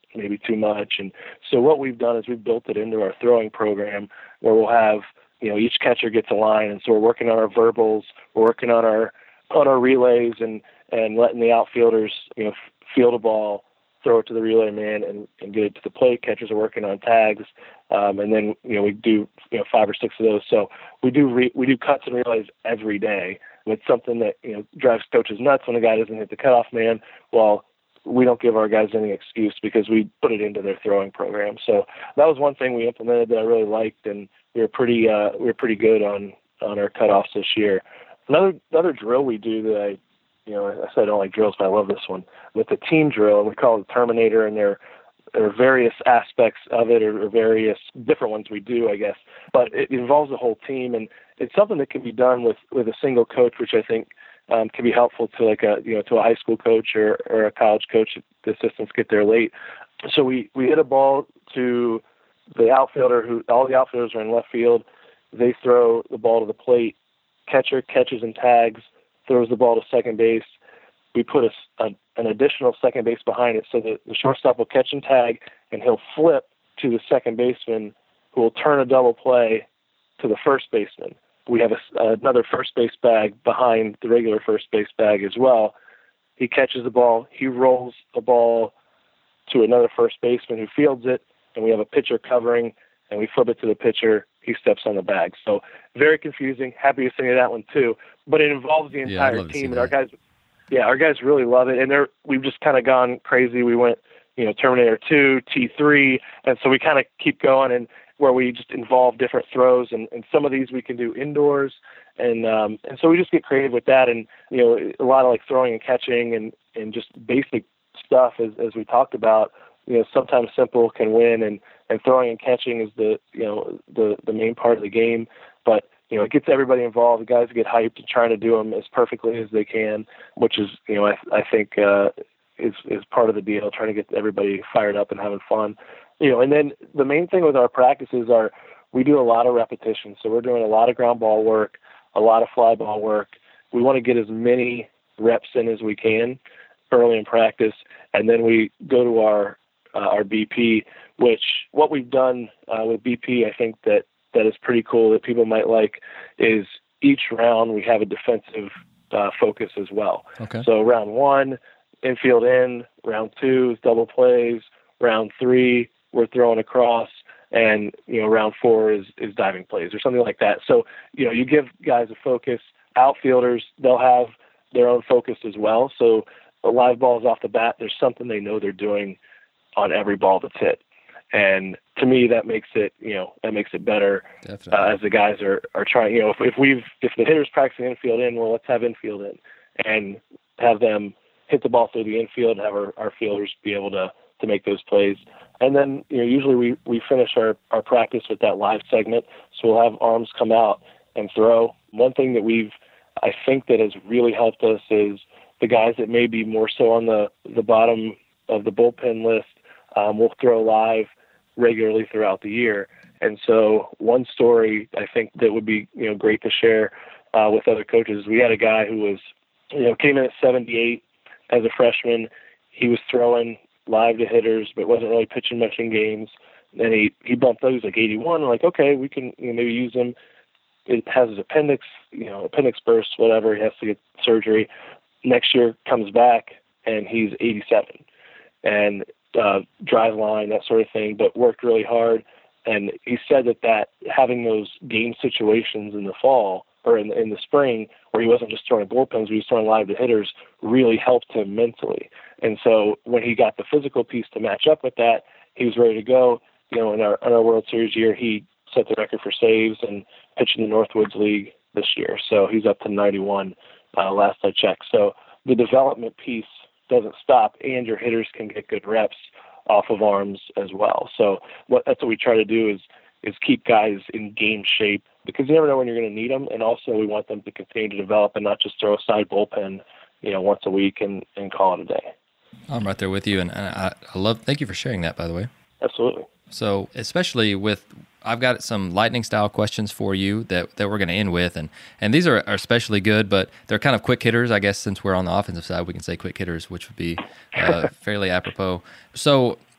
maybe too much. And so what we've done is we've built it into our throwing program where we'll have, you know, each catcher gets a line. And so we're working on our verbals, we're working on our, on our relays and, and letting the outfielders, you know, field a ball, throw it to the relay man and, and get it to the plate. Catchers are working on tags. Um, and then, you know, we do, you know, five or six of those. So we do, re- we do cuts and relays every day. It's something that, you know, drives coaches nuts when a guy doesn't hit the cutoff man. Well, we don't give our guys any excuse because we put it into their throwing program. So that was one thing we implemented that I really liked. And we were pretty, uh, we were pretty good on, on our cutoffs this year. Another, another drill we do that I, you know, I said I don't like drills, but I love this one. With the team drill, and we call it the Terminator, and there, there are various aspects of it, or, or various different ones we do, I guess. But it involves the whole team, and it's something that can be done with, with a single coach, which I think um, can be helpful to like a you know to a high school coach or, or a college coach if the assistants get there late. So we, we hit a ball to the outfielder, who all the outfielders are in left field. They throw the ball to the plate. Catcher catches and tags, throws the ball to second base. We put a, a, an additional second base behind it so that the shortstop will catch and tag, and he'll flip to the second baseman, who will turn a double play to the first baseman. We have a, another first base bag behind the regular first base bag as well. He catches the ball. He rolls the ball to another first baseman who fields it, and we have a pitcher covering, and we flip it to the pitcher. He steps on the bag. So very confusing. Happy to sing that one too. But it involves the entire yeah, team, and our guys, yeah, our guys really love it. And they're we've just kind of gone crazy. We went, you know, Terminator two, T three, and so we kind of keep going, and where we just involve different throws, and, and some of these we can do indoors, and um, and so we just get creative with that, and you know, a lot of like throwing and catching, and, and just basic stuff as as we talked about. You know, sometimes simple can win, and, and throwing and catching is the, you know, the, the main part of the game. But, you know, it gets everybody involved. The guys get hyped and trying to do them as perfectly as they can, which is, you know, I, I think uh, is, is part of the deal, trying to get everybody fired up and having fun. You know, and then the main thing with our practices are we do a lot of repetitions. So we're doing a lot of ground ball work, a lot of fly ball work. We want to get as many reps in as we can early in practice, and then we go to our Uh, our B P, which what we've done uh, with B P, I think that, that is pretty cool that people might like, is each round we have a defensive uh, focus as well. Okay. So round one, infield in, round two is double plays, round three, we're throwing across, and, you know, round four is, is diving plays or something like that. So, you know, you give guys a focus. Outfielders, they'll have their own focus as well. So the live balls off the bat, there's something they know they're doing on every ball that's hit. And to me, that makes it, you know, that makes it better uh, as the guys are, are trying, you know, if, if we've, if the hitter's practicing infield in, well, let's have infield in and have them hit the ball through the infield and have our, our fielders be able to, to make those plays. And then, you know, usually we, we finish our, our practice with that live segment. So we'll have arms come out and throw. One thing that we've, I think that has really helped us is the guys that may be more so on the, the bottom of the bullpen list, Um, we'll throw live regularly throughout the year. And so one story I think that would be, you know, great to share uh, with other coaches. We had a guy who was, you know, came in at seventy-eight as a freshman. He was throwing live to hitters, but wasn't really pitching much in games. And he, he bumped those like eighty-one. We're like, okay, we can, you know, maybe use him. It has his appendix, you know, appendix burst, whatever. He has to get surgery. Next year comes back and he's eighty-seven. And uh, drive line, that sort of thing, but worked really hard. And he said that, that having those game situations in the fall or in, in the spring where he wasn't just throwing bullpens, he was throwing live to hitters, really helped him mentally. And so when he got the physical piece to match up with that, he was ready to go. You know, in our, in our World Series year, he set the record for saves and pitched in the Northwoods League this year. So he's up to ninety-one uh, last I checked. So the development piece doesn't stop, and your hitters can get good reps off of arms as well. So what that's what we try to do is is keep guys in game shape, because you never know when you're going to need them, and also we want them to continue to develop and not just throw a side bullpen, you know, once a week and, and call it a day. I'm right there with you, and I, I love. Thank you for sharing that, by the way. Absolutely. So, especially with, I've got some lightning style questions for you that, that we're going to end with, and and these are, are especially good, but they're kind of quick hitters. I guess since we're on the offensive side, we can say quick hitters, which would be uh, fairly apropos. So,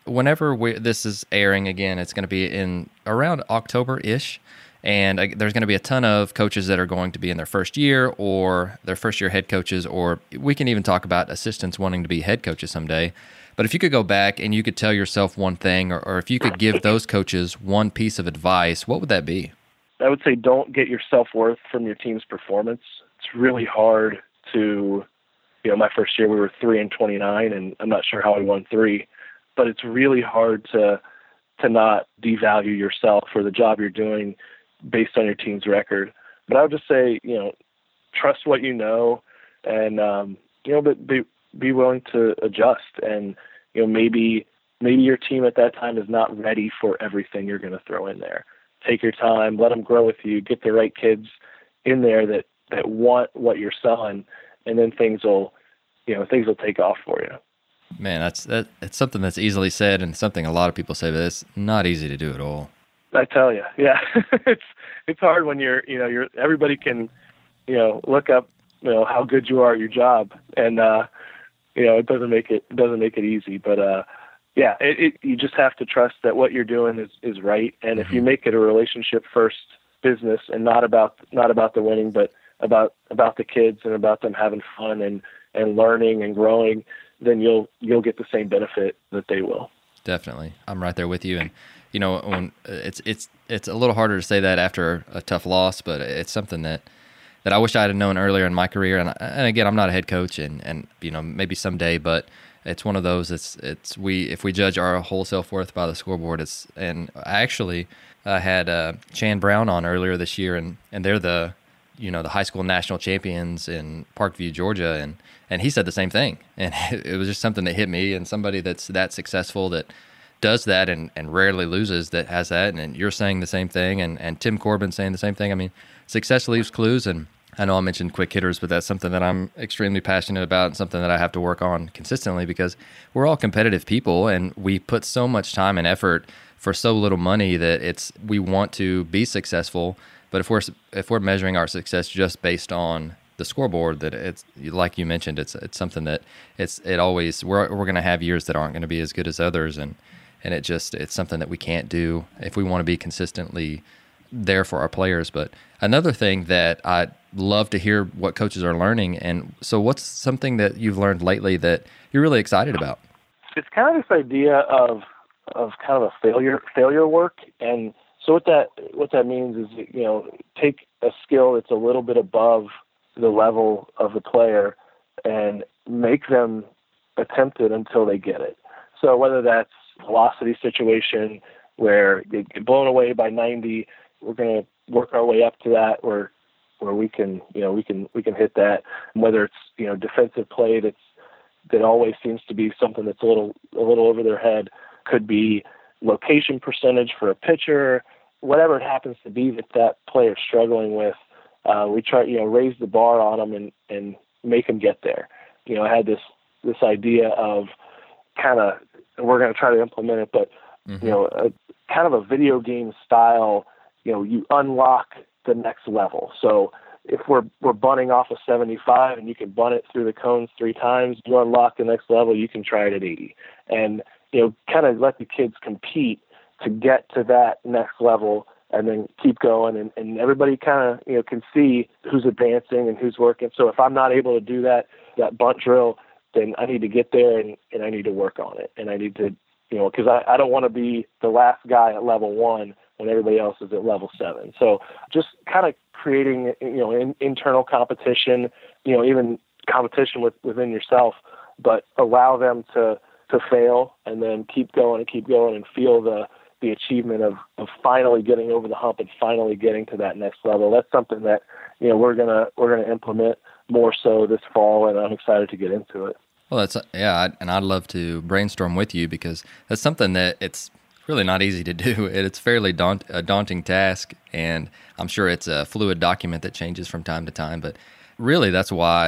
whenever we, this is airing again, it's going to be in around October-ish. And uh, there's going to be a ton of coaches that are going to be in their first year or their first year head coaches, or we can even talk about assistants wanting to be head coaches someday. But if you could go back and you could tell yourself one thing, or, or if you could give those coaches one piece of advice, what would that be? I would say don't get your self-worth from your team's performance. It's really hard to, you know, my first year we were three and twenty-nine, and I'm not sure how I won three, but it's really hard to to not devalue yourself for the job you're doing based on your team's record. But I would just say, you know, trust what you know, and um, you know, but be be willing to adjust. And you know, maybe maybe your team at that time is not ready for everything you're going to throw in there. Take your time, let them grow with you, get the right kids in there that that want what you're selling, and then things will, you know, things will take off for you. Man, that's that. It's something that's easily said, and something a lot of people say, but it's not easy to do at all. I tell you, yeah, it's it's hard when you're, you know, you're everybody can, you know, look up, you know, how good you are at your job, and uh, you know, it doesn't make it, it doesn't make it easy, but uh, yeah, it, it you just have to trust that what you're doing is is right, and mm-hmm. if you make it a relationship first business and not about not about the winning, but about about the kids and about them having fun and and learning and growing, then you'll you'll get the same benefit that they will. Definitely, I'm right there with you, and. You know, when it's it's it's a little harder to say that after a tough loss, but it's something that, that I wish I had known earlier in my career. And, and again, I'm not a head coach, and, and you know maybe someday, but it's one of those. It's it's we if we judge our whole self worth by the scoreboard, it's and I actually uh, had uh, Chan Brown on earlier this year, and, and they're the you know the high school national champions in Parkview, Georgia, and and he said the same thing, and it, it was just something that hit me. And somebody that's that successful that does that and, and rarely loses that has that, and, and you're saying the same thing, and, and Tim Corbin saying the same thing. I mean, success leaves clues, and I know I mentioned quick hitters, but that's something that I'm extremely passionate about and something that I have to work on consistently because we're all competitive people, and we put so much time and effort for so little money that it's we want to be successful, but if we're if we're measuring our success just based on the scoreboard, that it's like you mentioned, it's it's something that it's it always we're we're going to have years that aren't going to be as good as others, and And it just, it's something that we can't do if we want to be consistently there for our players. But another thing that I'd love to hear what coaches are learning. And so what's something that you've learned lately that you're really excited about? It's kind of this idea of, of kind of a failure, failure work. And so what that, what that means is, you know, take a skill that's a little bit above the level of the player and make them attempt it until they get it. So whether that's velocity situation where they get blown away by ninety, we're going to work our way up to that where where we can, you know, we can we can hit that. And whether it's, you know, defensive play that's that always seems to be something that's a little a little over their head, could be location percentage for a pitcher, whatever it happens to be that that player's struggling with. Uh, we try, you know, raise the bar on them and and make them get there. You know, I had this this idea of kind of, and we're going to try to implement it, but, mm-hmm. you know, a, kind of a video game style, you know, you unlock the next level. So if we're, we're bunting off a seventy-five and you can bunt it through the cones three times, you unlock the next level, you can try it at eighty. And, you know, kind of let the kids compete to get to that next level and then keep going. And, and everybody kind of, you know, can see who's advancing and who's working. So if I'm not able to do that, that bunt drill, then I need to get there and, and I need to work on it. And I need to, you know, because I, I don't want to be the last guy at level one when everybody else is at level seven. So just kind of creating, you know, in, internal competition, you know, even competition with, within yourself, but allow them to, to fail and then keep going and keep going and feel the, the achievement of, of finally getting over the hump and finally getting to that next level. That's something that, you know, we're going to, we're going to implement more so this fall, and I'm excited to get into it. Well, that's, yeah, and I'd love to brainstorm with you because that's something that it's really not easy to do. It's fairly daunt, a daunting task, and I'm sure it's a fluid document that changes from time to time, but really that's why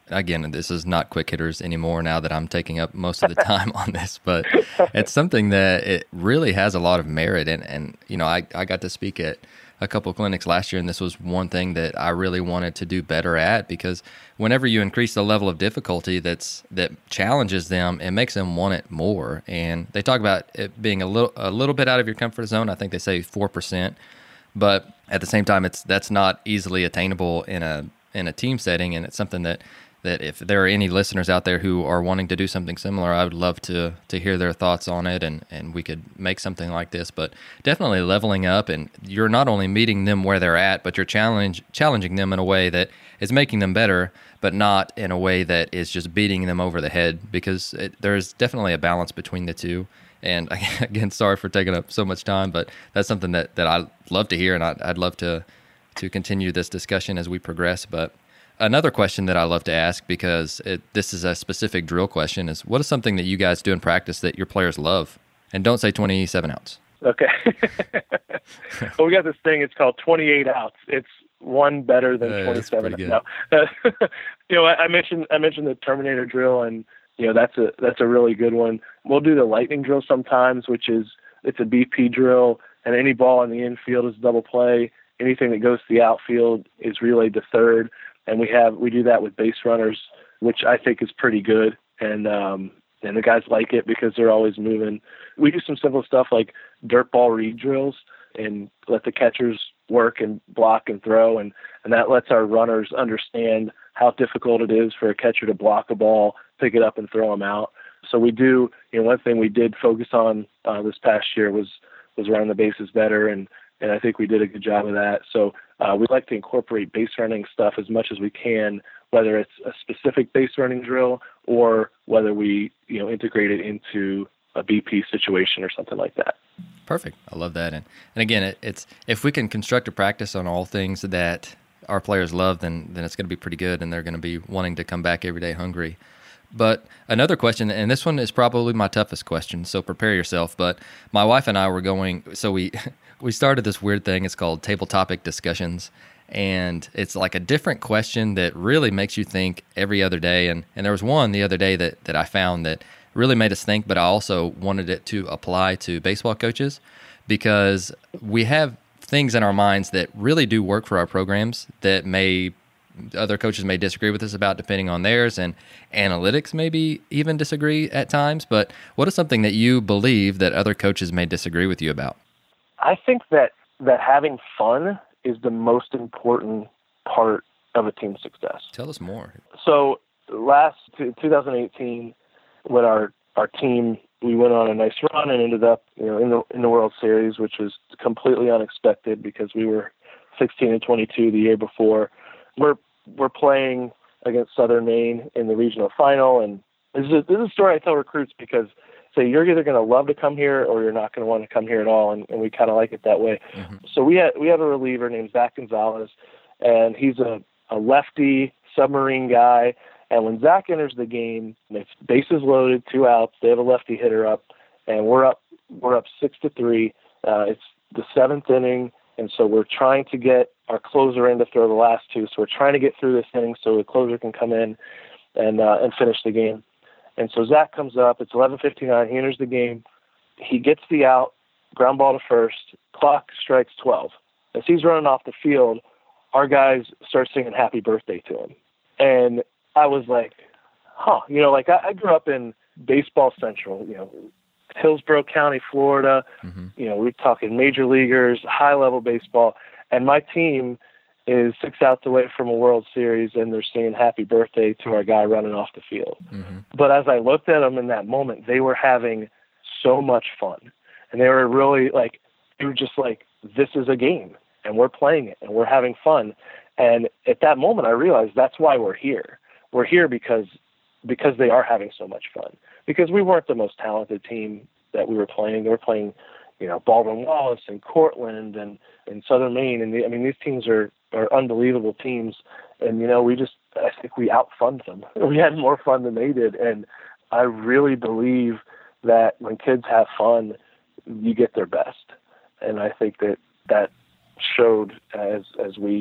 again, this is not quick hitters anymore now that I'm taking up most of the time on this, but it's something that it really has a lot of merit. And, and you know, I, I got to speak at a couple of clinics last year, and this was one thing that I really wanted to do better at, because whenever you increase the level of difficulty that's that challenges them, it makes them want it more. And they talk about it being a little a little bit out of your comfort zone. I think they say four percent, but at the same time, it's that's not easily attainable in a in a team setting, and it's something that that if there are any listeners out there who are wanting to do something similar, I would love to to hear their thoughts on it, and, and we could make something like this. But definitely leveling up, and you're not only meeting them where they're at, but you're challenge challenging them in a way that is making them better, but not in a way that is just beating them over the head, because it, there's definitely a balance between the two. And again, sorry for taking up so much time, but that's something that, that I love to hear, and I'd, I'd love to to continue this discussion as we progress. But another question that I love to ask, because it, this is a specific drill question, is what is something that you guys do in practice that your players love? And don't say twenty-seven outs. Okay. Well, we got this thing. It's called twenty-eight outs. It's one better than uh, twenty-seven. No. you know, I, I mentioned I mentioned the Terminator drill, and you know that's a that's a really good one. We'll do the lightning drill sometimes, which is it's a B P drill, and any ball in the infield is double play. Anything that goes to the outfield is relayed to third. And we have we do that with base runners, which I think is pretty good. And um, and the guys like it because they're always moving. We do some simple stuff like dirt ball read drills and let the catchers work and block and throw. And, and that lets our runners understand how difficult it is for a catcher to block a ball, pick it up, and throw them out. So we do, you know, one thing we did focus on uh, this past year was was running the bases better, and and I think we did a good job of that. So uh, we like to incorporate base running stuff as much as we can, whether it's a specific base running drill or whether we, you know, integrate it into a B P situation or something like that. Perfect. I love that. And and again, it, it's if we can construct a practice on all things that our players love, then then it's going to be pretty good, and they're going to be wanting to come back every day hungry. But another question, and this one is probably my toughest question, so prepare yourself. But my wife and I were going, so we we started this weird thing. It's called Table Topic Discussions, and it's like a different question that really makes you think every other day. And, and there was one the other day that, that I found that really made us think, but I also wanted it to apply to baseball coaches, because we have things in our minds that really do work for our programs that may other coaches may disagree with us about, depending on theirs, and analytics maybe even disagree at times. But what is something that you believe that other coaches may disagree with you about? I think that, that having fun is the most important part of a team's success. Tell us more. So last twenty eighteen, when our, our team, we went on a nice run and ended up, you know, in the in the World Series, which was completely unexpected because we were sixteen and twenty-two the year before. We're we're playing against Southern Maine in the regional final, and this is a, this is a story I tell recruits, because say you're either going to love to come here or you're not going to want to come here at all, and, and we kind of like it that way. Mm-hmm. So we had we have a reliever named Zach Gonzalez, and he's a, a lefty submarine guy. And when Zach enters the game, it's bases loaded, two outs. They have a lefty hitter up, and we're up we're up six to three. Uh, it's the seventh inning. And so we're trying to get our closer in to throw the last two. So we're trying to get through this inning so the closer can come in and uh, and finish the game. And so Zach comes up. It's eleven fifty-nine. He enters the game. He gets the out, ground ball to first. Clock strikes twelve. As he's running off the field, our guys start singing happy birthday to him. And I was like, huh. You know, like I, I grew up in Baseball Central, you know, Hillsborough County, Florida. Mm-hmm. You know, we're talking major leaguers, high level baseball. And my team is six outs away from a World Series, and they're saying happy birthday to our guy running off the field. Mm-hmm. But as I looked at them in that moment, they were having so much fun. And they were really like, they were just like, this is a game, and we're playing it, and we're having fun. And at that moment, I realized that's why we're here. We're here because because they are having so much fun. Because we weren't the most talented team that we were playing. They were playing, you know, Baldwin Wallace and Cortland and, and Southern Maine. And the, I mean, these teams are, are unbelievable teams. And, you know, we just, I think we outfunned them. We had more fun than they did. And I really believe that when kids have fun, you get their best. And I think that that showed as, as we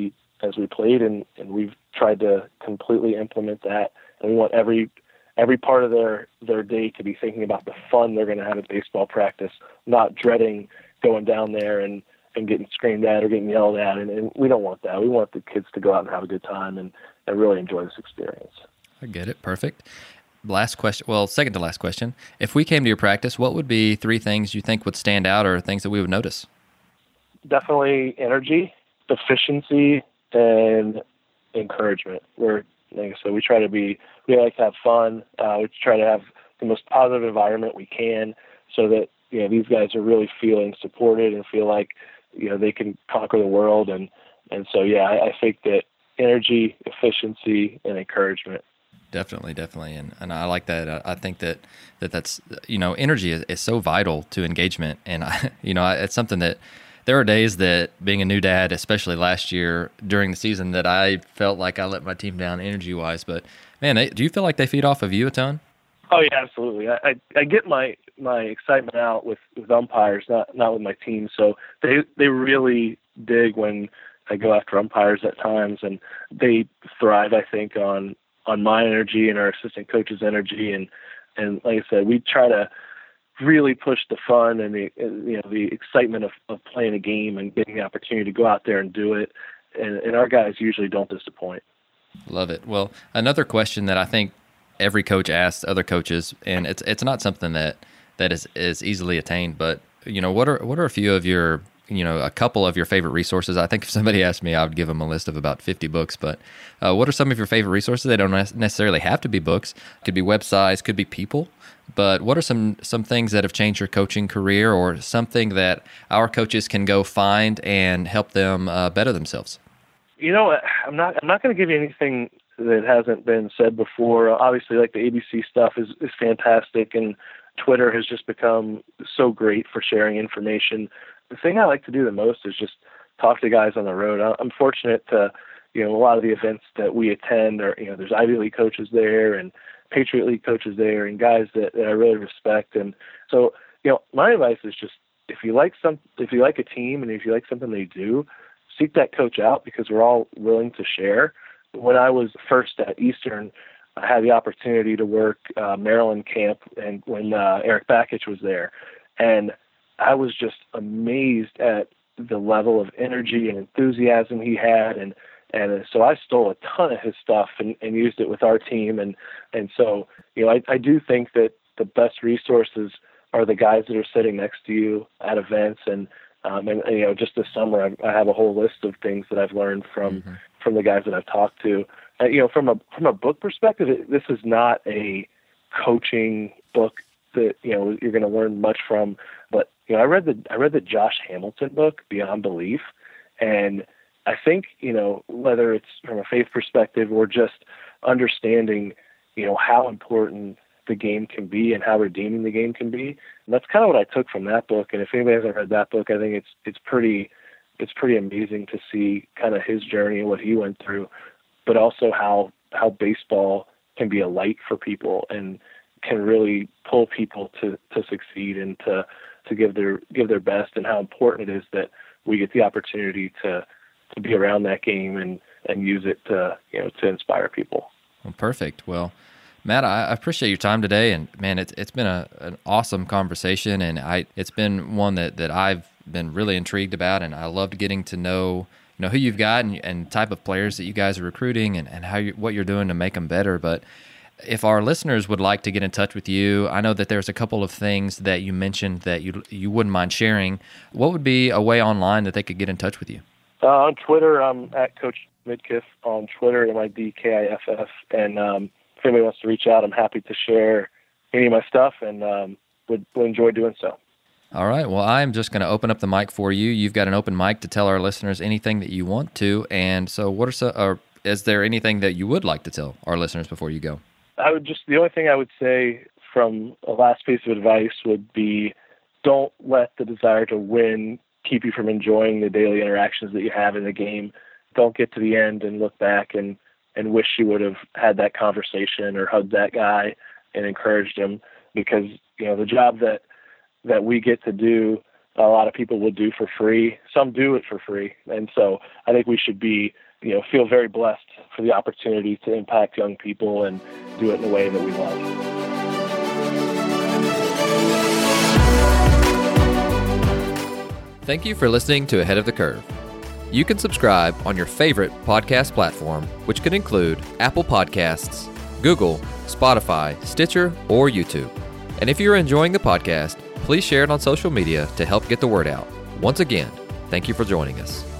as we played, and, and we've tried to completely implement that. And we want every every part of their, their day to be thinking about the fun they're going to have at baseball practice, not dreading going down there and, and getting screamed at or getting yelled at. And, and we don't want that. We want the kids to go out and have a good time and, and really enjoy this experience. I get it. Perfect. Last question. Well, second to last question. If we came to your practice, what would be three things you think would stand out or things that we would notice? Definitely energy, efficiency, and encouragement. We're, like I said, we try to be, we like to have fun. Uh, we try to have the most positive environment we can so that, you know, these guys are really feeling supported and feel like, you know, they can conquer the world. And, and so, yeah, I, I think that energy, efficiency, and encouragement. Definitely, definitely. And and I like that. I think that, that that's, you know, energy is, is so vital to engagement. And, I, you know, it's something that there are days that being a new dad, especially last year during the season, that I felt like I let my team down energy-wise. But, man, they, do you feel like they feed off of you a ton? Oh, yeah, absolutely. I, I, I get my, my excitement out with, with umpires, not not with my team. So they they really dig when I go after umpires at times, and they thrive, I think, on on my energy and our assistant coach's energy. And, and like I said, we try to really push the fun and the, you know, the excitement of, of playing a game and getting the opportunity to go out there and do it. And, and our guys usually don't disappoint. Love it. Well, another question that I think every coach asks other coaches, and it's it's not something that, that is, is easily attained, but, you know, what are what are a few of your, you know, a couple of your favorite resources? I think if somebody asked me, I would give them a list of about fifty books, but uh, what are some of your favorite resources? They don't necessarily have to be books. Could be websites, could be people, but what are some, some things that have changed your coaching career or something that our coaches can go find and help them uh, better themselves? You know, I'm not, I'm not going to give you anything that hasn't been said before. Obviously, like the A B C stuff is, is fantastic, and Twitter has just become so great for sharing information. The thing I like to do the most is just talk to guys on the road. I'm fortunate to, you know, a lot of the events that we attend are, you know, there's Ivy League coaches there and Patriot League coaches there and guys that, that I really respect. And so, you know, my advice is just, if you like some, if you like a team and if you like something they do, seek that coach out, because we're all willing to share. When I was first at Eastern, I had the opportunity to work uh, Maryland camp, and when uh, Eric Bakich was there, and I was just amazed at the level of energy and enthusiasm he had, and and so I stole a ton of his stuff and, and used it with our team, and and so, you know, I, I do think that the best resources are the guys that are sitting next to you at events, and um, and, and you know, just this summer I, I have a whole list of things that I've learned from mm-hmm. from the guys that I've talked to. Uh, you know, from a from a book perspective, it, this is not a coaching book that, you know, you're going to learn much from. But, you know, I read the I read the Josh Hamilton book, Beyond Belief, and I think, you know, whether it's from a faith perspective or just understanding, you know, how important the game can be and how redeeming the game can be, and that's kind of what I took from that book. And if anybody hasn't read that book, I think it's it's pretty it's pretty amazing to see kind of his journey and what he went through, but also how how baseball can be a light for people and can really pull people to, to succeed and to, to give their give their best, and how important it is that we get the opportunity to, to be around that game and, and use it to, you know, to inspire people. Well, perfect. Well, Matt, I appreciate your time today, and man, it's it's been a, an awesome conversation, and I it's been one that, that I've been really intrigued about, and I loved getting to know you know who you've got and, and type of players that you guys are recruiting, and, and how you, what you're doing to make them better. But if our listeners would like to get in touch with you, I know that there's a couple of things that you mentioned that you you wouldn't mind sharing. What would be a way online that they could get in touch with you? Uh, on Twitter, I'm at Coach Midkiff on Twitter, M I D K I F F, and um, if anybody wants to reach out, I'm happy to share any of my stuff, and um, would, would enjoy doing so. All right. Well, I'm just going to open up the mic for you. You've got an open mic to tell our listeners anything that you want to. And so what are some, or is there anything that you would like to tell our listeners before you go? I would just, the only thing I would say from a last piece of advice would be, don't let the desire to win keep you from enjoying the daily interactions that you have in the game. Don't get to the end and look back and, and wish you would have had that conversation or hugged that guy and encouraged him, because, you know, the job that, that we get to do a lot of people would do for free. Some do it for free. And so I think we should be, you know, feel very blessed for the opportunity to impact young people and do it in a way that we love. Thank you for listening to Ahead of the Curve. You can subscribe on your favorite podcast platform, which can include Apple Podcasts, Google, Spotify, Stitcher, or YouTube. And if you're enjoying the podcast, please share it on social media to help get the word out. Once again, thank you for joining us.